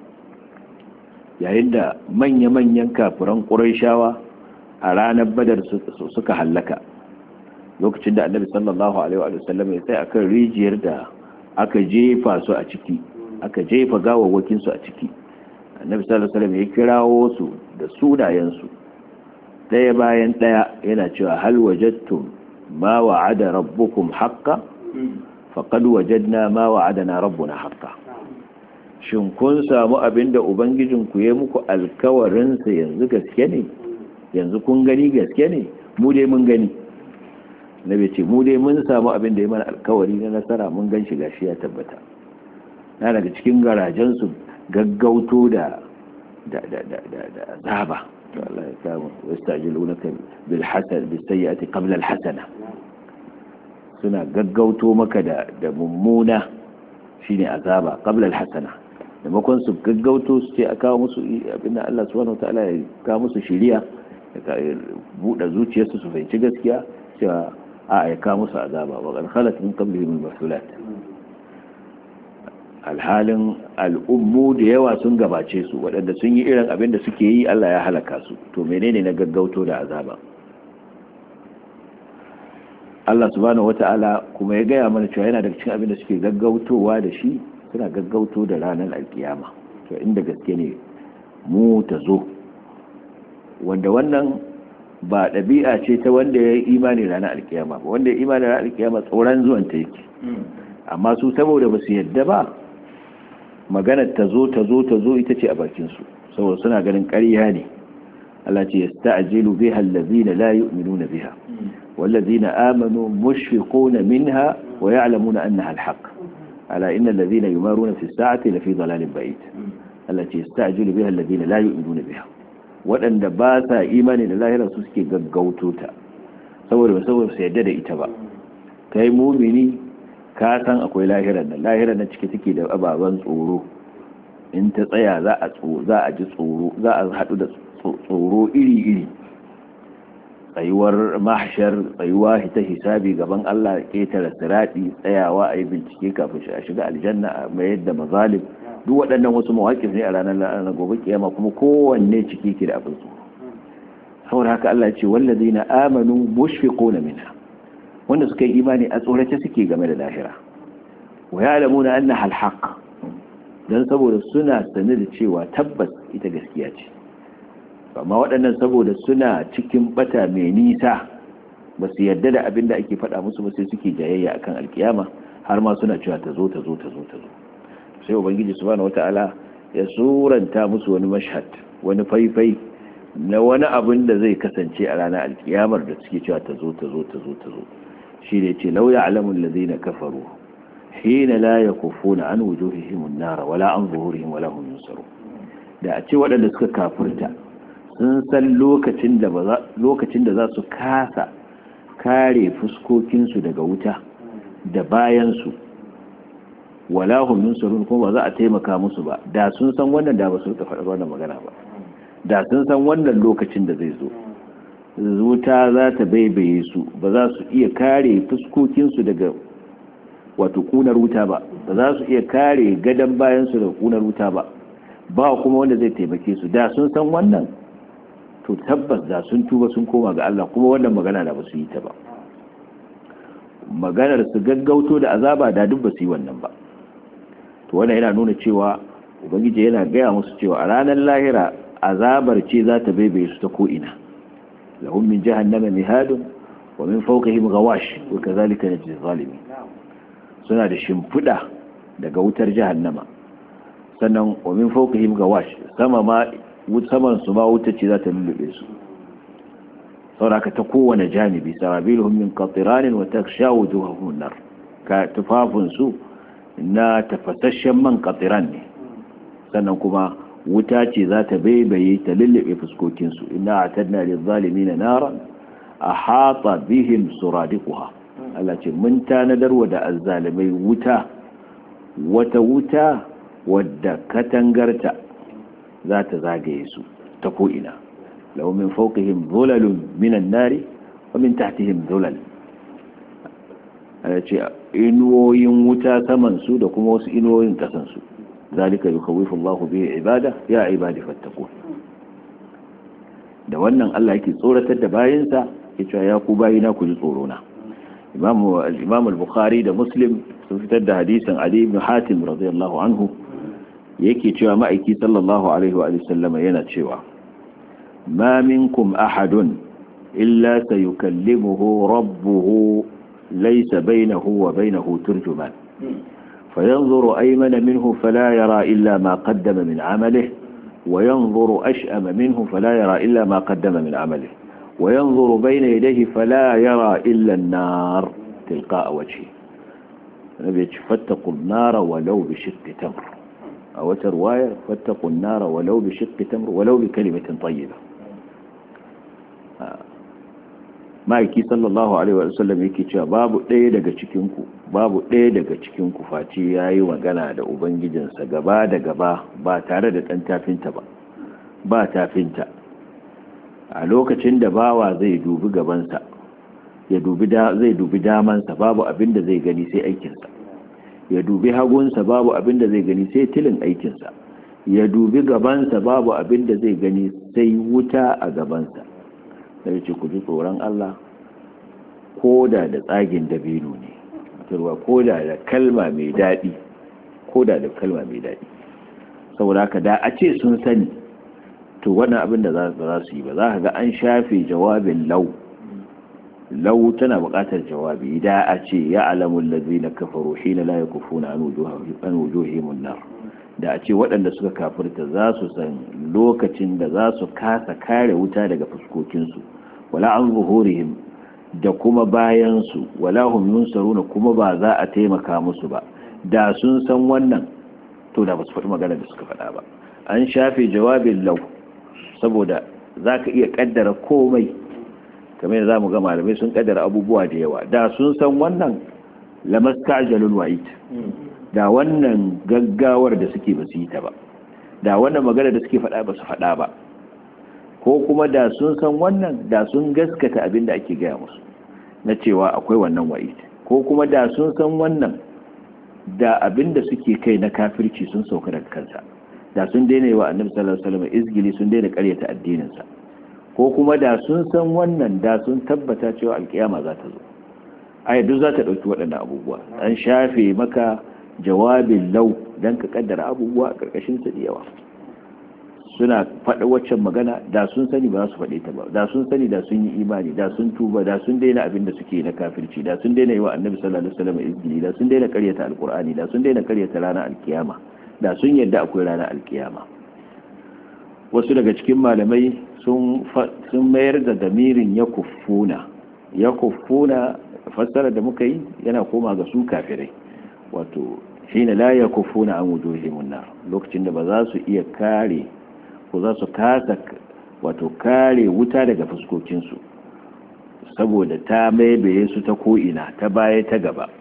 yayin da manya-manyan kafiran Qurayshawa a ranar badar suka hallaka, lokacin da annabi sallallahu alaihi wa sallam ya tsaya akan rijiyar da aka jefa su a ciki, aka jefa gawawwakin su a ciki. annabi sallallahu alaihi wa sallam ya kirawo su da sunayen su daya bayan daya, yana cewa hal wajadtum ma wa'ada rabbukum haqqan faqad wajadna ma wa'adana rabbuna haqqan. shin kun samu abinda ubangijinku ya muku alkawarin sa yanzu gaske ne? yanzu kun gani gaske ne? mu dai mun gani. nabi ce mu dai mun samu abin da ya mana alkawari na nasara, mun gan shi gashi ya tabbata. na daga cikin garajen su gaggauto da azaba. to Allah ya samu wastajilunaka bil hasan bis sayyi'ati qabla al hasana, suna gaggauto maka da mummuna shine azaba qabla al hasana, da makon su gaggauto su ce a kawo musu abin da Allah subhanahu wataala ya kawo musu shiriya, ya buɗe zuciyarsu su fahimci gaskiya, cewa a aika musu azaba. wa khalat min qablihim al-masulat, alhalin al'ummu da yawa sun gabace su waɗanda sun yi irin abin da suke yi, Allah ya halaka su. to menene na gaggauto da azaba? Allah subhanahu wata'ala kuma ya gaya mana cewa yana daga cikin abin da suke gaggautowa da shi, suna gaggauto da ranar alkiyama. to inda gaske ne mu ta zo, wanda wannan ba ɗabi'a ce ta wanda ya yi imani ranar alkiyama ba. wanda ya yi imani ranar alkiyama tsoron zuwan ta yake, amma su saboda ba su yadda ba, maganar ta zo ita ce a bakinsu, saboda suna ganin ƙarya ne. Allah ce yasta'jilu biha allazina la yu'minuna biha, wallazina amanu mushfiquna minha wa ya'lamuna annaha al-haqq ala innal ladhina yumaruna fi as-sa'ati lafi dhalalin ba'id allati yasta'jilu biha alladhina la yu'minuna biha waɗanda ba sa imani da lahira su suke gaggauto ta saboda su yadda da ita ba kai mumini ka san akwai lahirar nan cike take da ababen tsoro in ta tsaya za a ji tsoro za a haɗu da tsoro iri-iri tsayuwar mahshar tsayuwa ta hisabi gaban Allah ƙetare sirati tsayawa a yi bincike kafin a shiga aljanna a mayar da mazalim duk waɗannan wasu mawaƙif ne a ranar gobe kiyama kuma kowanne ciki ke da abin tsoro saboda haka Allah ya ce wallazina amanu mushfiquna minha wanda suka yi imani a tsorace suke game da lahira wa ya'lamuna annaha al-haqq dan saboda suna sane da cewa tabbas ita gaskiya ce amma waɗannan saboda suna cikin bata mai nisa ba su yarda da abin da ake faɗa musu ba sai suke jayayya akan alkiyama har ma suna cewa ta zo sai ubangiji subhanahu wata'ala ya suranta musu wani mashhad wani faifai na wani abin da zai kasance a ranar alkiyamar da suke cewa ta zo shi ne ce lau ya'lamu allazina kafaru hina la yakufuna an wujuhihim an-nar wala an zuhurihim wala hum yunsarun da a ce waɗanda suka kafirta sun san lokacin da za su kasa kare fuskokinsu daga wuta da bayansu wala hum yunsarun kuma ba za a taimaka musu ba da sun san wannan da ba su ta faɗa wannan magana ba da sun san wannan lokacin da zai zo wuta za ta baibaye su ba za su iya kare fuskokinsu daga wato kunar wuta ba za su iya kare gadon bayansu daga kunar wuta ba kuma wanda zai taimake su da sun san wannan to tabbas da sun tuba sun koma ga Allah kuma wannan magana da ba su yi ta ba maganar su gaggauto da azaba da duk ba su yi wannan ba to wannan yana nuna cewa ubangiji yana gaya musu cewa a ranar lahira azabar ce za ta baibaye su ta ko'ina lahum min jahannama mihadun wa min fawqihim ghawash wa kadhalika najzi zalimin suna da shimfiɗa daga wutar jahannama sannan wa min fawqihim ghawash saman su ma wuta ce za ta lullube su sauraka ta kowane janibi sarabiluhum min qatiranin wa taksha wujuhahum nar ka tufafin su na tafasasshen man qatiran ne sannan kuma wuta ce za ta baibaye ta lullube fuskokin su inna atadna lil zalimin naran ahata bihim suradiquha Allah ce mun tanadarwa da azzalimai wata wuta wadda katangarta za ta zagaye su ta ko'ina lau min fawqihim dhulalun minan nari wa min tahtihim dhulal ana ce inuwoyin wuta saman su da kuma wasu inuwoyin kasan su zalika yukhawifu Allahu bihi ibada ya ibadi fattaqun da wannan Allah yake tsoratar da bayinsa yake cewa ya ku bayina ku ji tsoro na Imam al-Bukhari da Muslim sun fitar da hadisin Ali ibn Hatim radiyallahu anhu yake cewa ma'aiki sallallahu alaihi wa sallama yana cewa ma minkum ahadun illa sayukallimuhu rabbuhu laysa bainahu wa bainahu turjuman fayanzuru aymana minhu fala yara illa ma qaddama min amalihi وينظر أشأم منه فلا يرى إلا ما قدم من عمله وينظر بين يديه فلا يرى إلا النار تلقاء وجهه فاتقوا النار ولو بشق تمر أو رواية فاتقوا النار ولو بشق تمر ولو بكلمة طيبة ma'aiki sallallahu alaihi wa sallam yake cewa babu ɗaya daga cikinku face yayi magana da ubangijinsa gaba da gaba ba tare da ɗan tafinta ba tafinta a lokacin da bawa zai dubi gabansa zai dubi damansa babu abin da zai gani sai aikinsa ya dubi hagunsa babu abin da zai gani sai tilin aikinsa ya dubi gabansa babu abin da zai gani sai wuta a gabansa sai ce ku ji tsoron Allah koda da tsagin dabino ne turwa koda da kalma mai daɗi saboda haka da a ce sun sani to wannan abin da za su yi ba za ka ga an shafe jawabin lau tana buƙatar jawabi da a ce ya alamun lazina kafaru hina la yakufuna an wujuhihim an-nar da a ce waɗanda suka kafirta za su san lokacin da za su kasa kare wuta daga fuskokinsu wala an zuhurihim da kuma bayansu wala hum yunsaruna kuma ba za a taimaka musu ba. Da sun san wannan to da ba su faɗi magana da suka faɗa ba. An shafe jawabin law saboda za ka iya kaddara komai, kamar yadda za mu ga malamai sun kaddara abubuwa da yawa. Da sun san wannan lamastajalul wa'id, da wannan gaggawar da suke ba su yi ta ba, da wannan magana da suke faɗa ba su faɗa ba, ko kuma da sun san wannan da sun gaskata abin da ake gaya musu na cewa akwai wannan wa'id, ko kuma da sun san wannan da abin da suke kai na kafirci sun sauka daga kansa, da sun daina yi wa annabi sallallahu alaihi wasallam izgili, sun daina ƙaryata addininsa, ko kuma da sun san wannan da sun tabbata cewa alkiyama za ta zo. Aya duk za ta ɗauki waɗannan abubuwa. An shafe maka jawabin lau don ka kaddara abubuwa a ƙarƙashin su da yawa. Suna faɗa waccan magana da sun sani ba za su faɗe ta ba, da sun sani da sun yi imani, da sun tuba, da sun daina abin da suke na kafirci, da sun daina yi wa annabi sallallahu alaihi wasallam izgili, da sun daina ƙaryata alqur'ani, da sun daina ƙaryata ranar alkiyama, da sun yadda akwai ranar alkiyama. Wasu daga cikin malamai sun mayar da damirin ya kuffuna fassara da muka yi yana koma ga su kafirai, wato shine la yakuffuna an wujuhihim nar, lokacin da ba za su iya kare ko za su kasa wato kare wuta daga fuskokinsu saboda ta maibaye su ta ko'ina, ta baya ta gaba.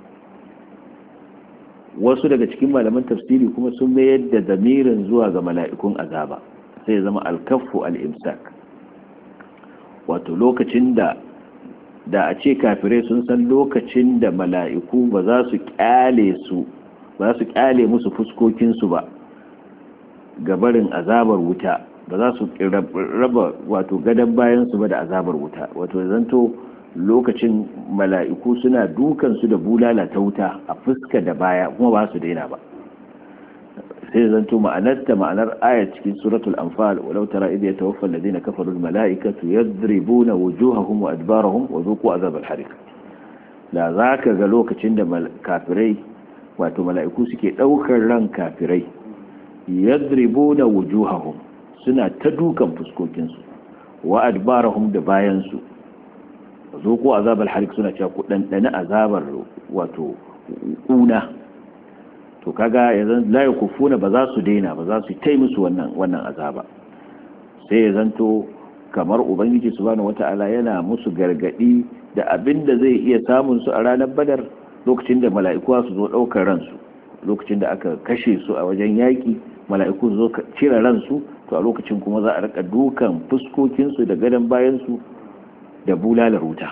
Wasu daga cikin malaman tafsiri kuma sun mayar da damirin zuwa ga mala'ikun azaba, sai ya zama alkaffu al-imsak, wato lokacin da a ce kafirai sun san lokacin da mala'iku ba za su kyale musu fuskokinsu ba gabarin azabar wuta, ba za su raba wato gadon bayansu ba da azabar wuta, wato zanto lokacin mala'iku suna dukansu da bulala ta wuta a fuska da baya kuma ba su daina ba. sai zanto ma'anar ayat cikin suratul anfal walau tara idh yatawaffa alladhina kafaru almala'ikatu yadribuna wujuhahum wa adbarahum wa dhuqu azab alhariq. da zaka ga lokacin da kafirai wato mala'iku suke daukar ran kafirai yadribuna wujuhahum suna ta dukan fuskokin su wa adbarahum da bayan su dhuqu azab alhariq suna cewa ku dandana azabar wato kuna. to kaga yanzu la yakufuna ba za su daina ba, za su tai musu wannan azaba. sai ya zanto kamar ubangiji subhanahu wataala yana musu gargadi da abinda zai iya samun su a ranar badar, lokacin da mala'iku su zo daukar ransu, lokacin da aka kashe su a wajen yaki mala'iku su zo cire ransu, to a lokacin kuma za a rika dukan fuskokin su da gadan bayan su da bulalar wuta.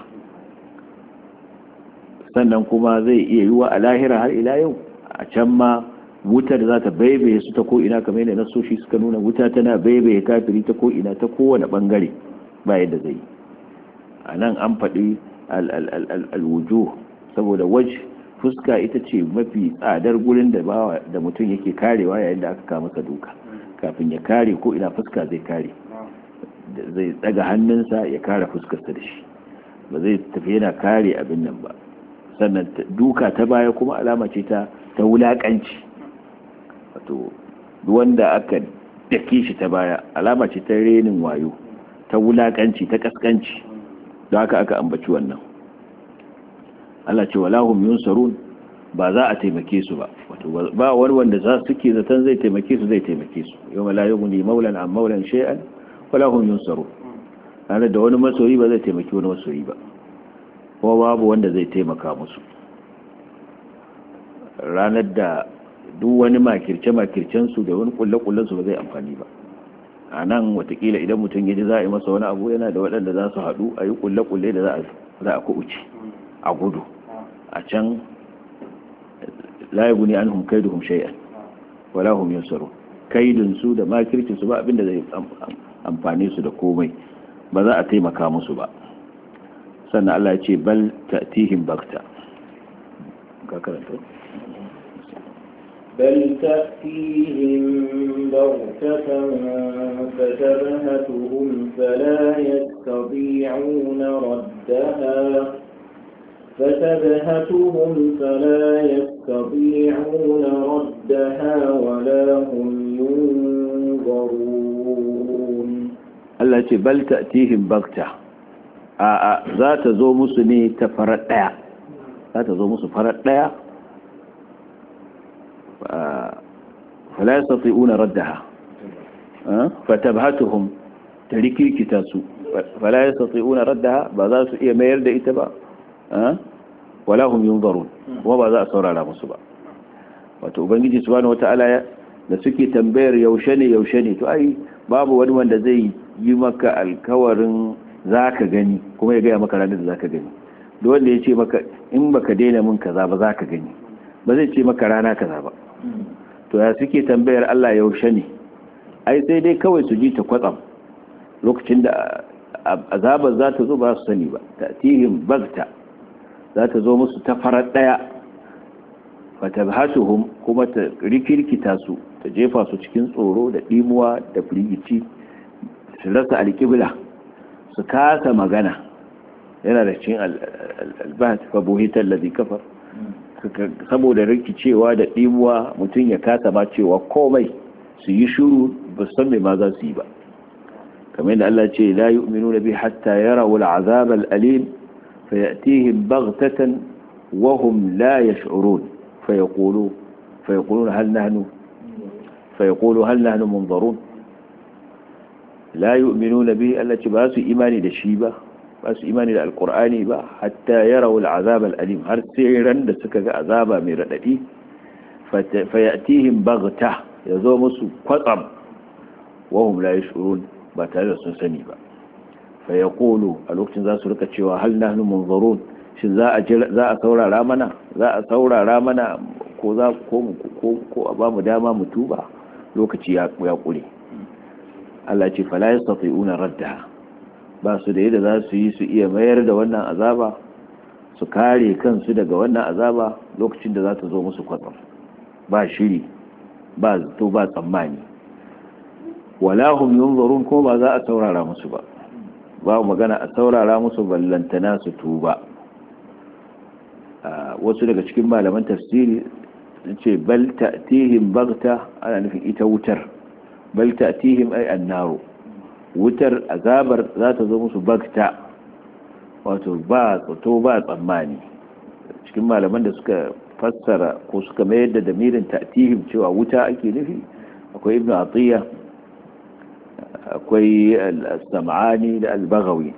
sannan kuma zai iya yiwa a lahira har ila yau a can ma wutar za ta baibaye su ta ko'ina, kamar yadda nasoshi suka nuna wuta tana baibaye kafiri ta ko'ina ta kowane bangare ba yadda zai. a nan an faɗi alwujo saboda fuska ita ce mafi tsadar gurin da mutum yake karewa yayin da aka kama masa duka. kafin ya kare ko'ina fuska zai kare, zai tsaga hannunsa ya kare fuskarsa da shi, ba zai tafi yana kare abin nan ba. sannan duka ta baya kuma alama ce ta wulakanci, wato wanda aka dake shi ta baya alama ce ta renin wayo, ta wulakanci, ta kaskanci, don haka aka ambaci wannan. Allah ce wala hum yunsarun, ba za a taimake su ba, wato ba wani wanda za su ke zaton zai taimake su yawma la yughni maulan an maulan shay'an wala hum yunsarun. ranar da wani masoyi ba zai taimaki wani masoyi ba, kuma babu wanda zai taimaka musu. ranar da duk wani makirce-makircensu da wani kulle-kullensu ba zai amfani ba. a nan watakila idan mutum ya ji za a yi masa wani abu, yana da waɗanda za su haɗu a yi kulle-kulle da za a kuɓuce a gudu. a can la yaguni anhum kaiduhum shay'an wala hum yunsarun, kaidinsu da makircinsu ba abinda zai amfane su da komai, ba za a taimaka musu ba. sannan Allah ya ce bal ta'tihim bakta. ka karanta بل تأتيهم بغتة فتبهتهم فلا يستطيعون ردها ولا هم ينظرون. Allah ce bal ta'tihim bagta, a za ta zo musu ne ta farar daya, za ta zo musu farar daya fala yastati'una raddaha fatabhatuhum tarikirkita su fala yastati'una raddaha ba za su iya mayar da ita ba wala hum yunzarun kuma ba za a saurara musu ba. wato ubangiji subhanahu wata'ala da suke tambayar yaushe ne to ai babu wani wanda zai yi maka alkawarin zaka gani kuma ya gaya maka ranar da zaka gani. duk wanda ya ce maka in baka daina min kaza ba zaka gani, ba zai ce maka rana kaza ba. to ya suke tambayar Allah yaushe ne? ai sai dai kawai su ji ta kwatsam lokacin da azabar za ta zo ba su sani ba. ta'tihim bagta, za ta zo musu ta farar daya, fatabhatuhum kuma ta rikirkita su, ta jefa su cikin tsoro da dimuwa da firgici, su rasa alƙibla, su kasa magana. yana da cikin albahat fa buhita alladhi kafar, saboda rikicewa da dimuwa mutum ya kasa ma cewa komai, su yi shiru ba san me ma za su yi ba. kamar yadda Allah ce la yu'minuna bi hatta yarawu al'azab al'alim fayatihim baghtatan wa hum la yash'urun فيقولون هل نحن منظرون. لا يؤمنون به التي باسوا إيماني للشيبة، باسوا إيماني للقرآن با حتى يروا العذاب الأليم، هل سيرا لسكك عذابا من ردئي فيأتيهم بغتة يزومس قطب وهم لا يشعرون باتالا سنسني با فيقولوا الوقت ذا سركة هل نحن منظرون، shin za a saurara mana, ko a ba mu dama mu tuba? lokaci ya kure. Allah ce fala yastati'una raddaha, ba su da yadda za su yi su iya mayar da wannan azaba, su kare kansu daga wannan azaba lokacin da za ta zo musu kwatsam, ba shiri, ba zato, ba tsammani. wala hum yunzarun, ko ba za a saurara musu ba, ba magana a saurara musu ballantana su tuba. wasu daga cikin malaman tafsiri ce bal ta'tihim bagta, ana nufin ita wutar, bal ta'tihim ay annaru, wutar azabar za ta zo musu bagta, wato ba tsato ba tsammani. cikin malaman da suka fassara ko suka mayar da damirin ta'tihim cewa wuta ake nufi akwai ibnu atiyya, akwai al-sam'ani da al-baghawi.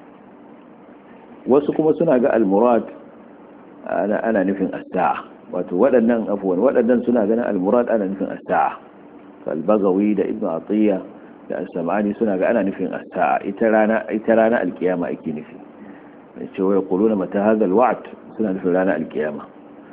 wasu kuma suna ga al-murad ana nufin as-sa'a, wato waɗannan suna ganin al-murad ana nufin as-sa'a. al-Baghawi da Ibn Atiyya da as-Sam'ani suna ga ana nufin as-sa'a, ita rana al-qiyama ake nufi. ce wai yaquluna mata hadha al-wa'd, suna nufin rana al-qiyama.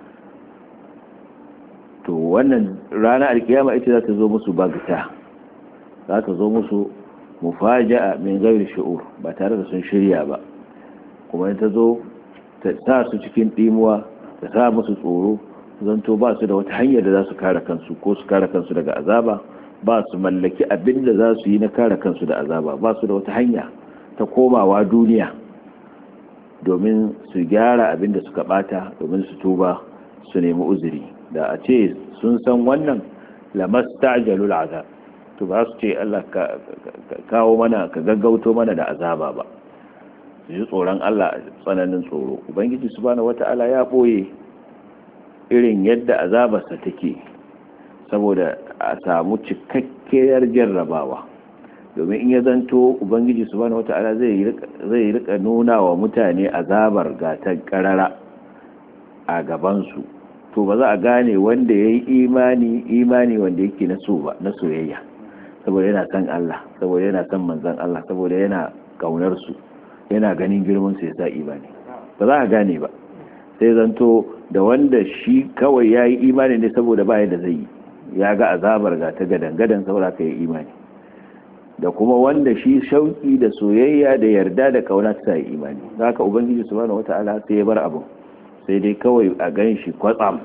to wannan rana al-qiyama ita za ta zo musu bagta, za ta zo musu mufaja'a min ghairi shu'ur, ba tare da sun shirya ba. kuma ta zo ta sa su cikin dimuwa, ta sa musu tsoro, zanto ba su da wata hanyar da za su kare kansu, ko su kare kansu daga azaba, ba su mallaki abin da za su yi na kare kansu da azaba, ba su da wata hanya ta komawa duniya domin su gyara abin da suka bata, domin su tuba su nemi uzuri. da a ce sun san wannan lamastajalul azab, to ba su ce Allah ka kawo mana, ka gaggauto mana da azaba ba. ji tsoron Allah, tsananin tsoro. ubangiji subhanahu wata'ala ya boye irin yadda azabarsa take saboda a samu cikakkiyar jarrabawa, domin in ya zanto ubangiji subhanahu wata'ala zai rika nuna wa mutane azabar ga ta karara a gabansu, to ba za a gane wanda ya yi imani wanda yake na soyayya, saboda yana san Allah, saboda yana san manzan Allah, saboda yana kaunar su, yana ganin girman su ya sa imani, ba za a gane ba. sai zanto da wanda shi kawai ya yi imani ne saboda ba da zai yi, ya ga azabar ga ta gadan saboda ka yi imani, da kuma wanda shi shauki da soyayya da yarda da kauna ta yi imani. haka ubangiji subhanahu wata'ala sai ya bar abu, sai dai kawai a gan shi kwatsam,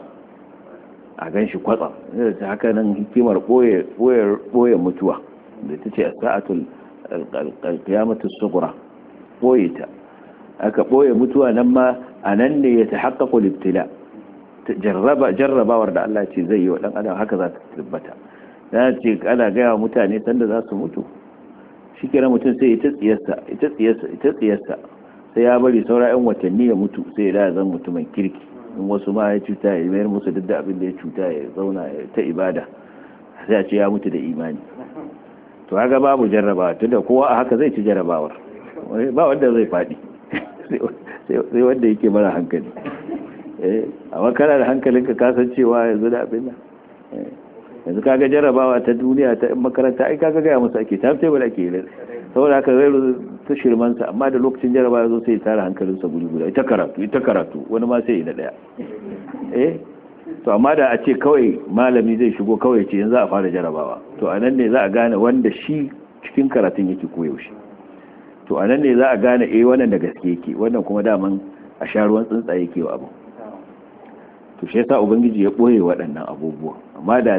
ta haka nan hikimar boye mutuwa da ta ce a sa'atul qiyamatus sughra, boye ta aka boye mutuwa. nan ma a nan ne ya tahaqqaqu al-ibtila, jarrabawar da Allah ce zai yi wa dan adam, haka za ta tabbata. dan ce ana ga mutane sanda za su mutu, shikenan mutum sai ita tsiyarsa sai ya bari saura 'yan watanni ya mutu sai ya zan mutumin kirki, in wasu ma ya cuta ya mayar musu duk da abin da ya cuta ya zauna ta ibada, sai a ce ya mutu da imani. To haka babu jarrabawa, tunda kowa a haka zai ci jarrabawar, ba wanda zai faɗi sai wanda yake mara hankali. A makana da hankalinka kasancewa yanzu da abin nan, yanzu kaga jarrabawa ta duniya ta makaranta, ai kaga gaya musu ake tafi ba da ake yi, saboda haka zai ta shirmansa, amma da lokacin jarrabawa zo sai ya tara hankalinsa guri guda, ita karatu wani ma sai ya daya. To amma da a ce kawai malami zai shigo kawai ce yanzu a fara jarrabawa, to anan ne za a gane wanda shi cikin karatun yake koyaushe, to anan ne za a gane wannan da gaske yake, wannan kuma daman a sha ruwan tsuntsaye yake wa abu. To shi yasa ubangiji ya boye waɗannan abubuwa, amma da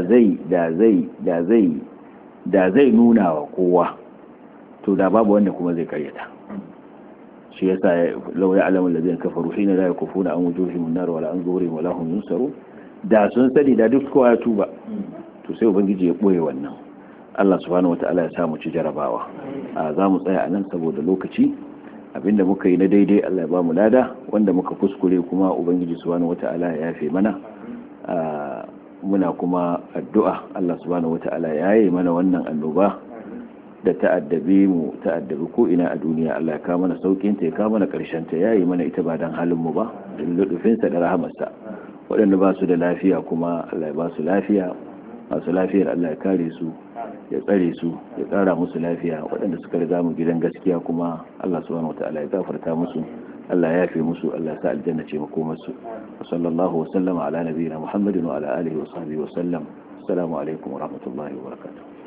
zai nuna wa kowa, to da babu wanda kuma zai karyata. shi yasa law ya'lamu alladhina kafaru hina la yakufuna an wujuhihim an-nar wala an zuhurihim wala hum yunsarun, da sun sani da duk kowa ya tuba. To sai ubangiji ya boye wannan. Allah subhanahu wataala ya samu ci jarabawa. Za mu tsaya anan saboda lokaci. Abinda muka yi na daidai Allah ya ba mu lada, wanda muka kuskure kuma ubangiji subhanahu wataala ya yafe mana. Muna kuma addu'a Allah subhanahu wataala ya yi mana wannan annoba da ta'addabi ko ina a duniya. Allah ya kawo mana saukin ta, ya kawo mana karshen ta, yayi mana ita ba dan halin mu ba, da ludufin sa da rahamarsa. Waɗanda ba su da lafiya kuma Allah ya ba su lafiya, masu lafiyar Allah ya kare su, ya tsare su, ya tsara musu lafiya. Waɗanda suka riga mu gidan gaskiya kuma Allah subhanahu wataala ya gafarta musu, Allah ya yafe musu, Allah ya sa aljanna ce makomarsu. Sallallahu wa sallama ala nabiyina Muhammadin wa ala alihi wa sahbihi wa sallam. Assalamu alaikum wa rahmatullahi wa barakatuh.